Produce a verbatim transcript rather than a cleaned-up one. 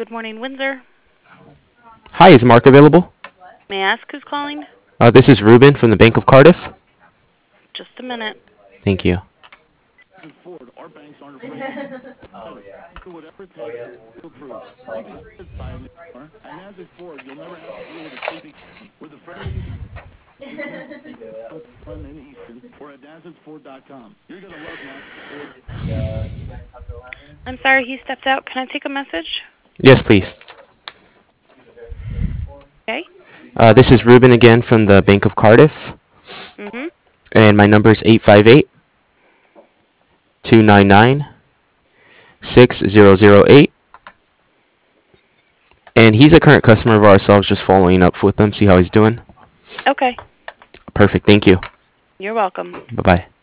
Good morning, Windsor. Hi, is Mark available? May I ask who's calling? Uh, this is Ruben from the Bank of Cardiff. Just a minute. Thank you. Ford, our banks aren't afraid to whatever it takes to approve. You can just buy a new car. At Nasdaq Ford, you'll never have to deal with a sleeping with a friendly run in Easton or at Nasdaq Ford dot com. You're gonna love Nasdaq Ford. I'm sorry, he stepped out. Can I take a message? Yes, please. Okay. Uh, this is Ruben again from the Bank of Cardiff, Mm-hmm. and my number is eight five eight, two nine nine, six zero zero eight. And he's a current customer of ours, so I was just following up with him, see how he's doing. Okay. Perfect, thank you. You're welcome. Bye-bye.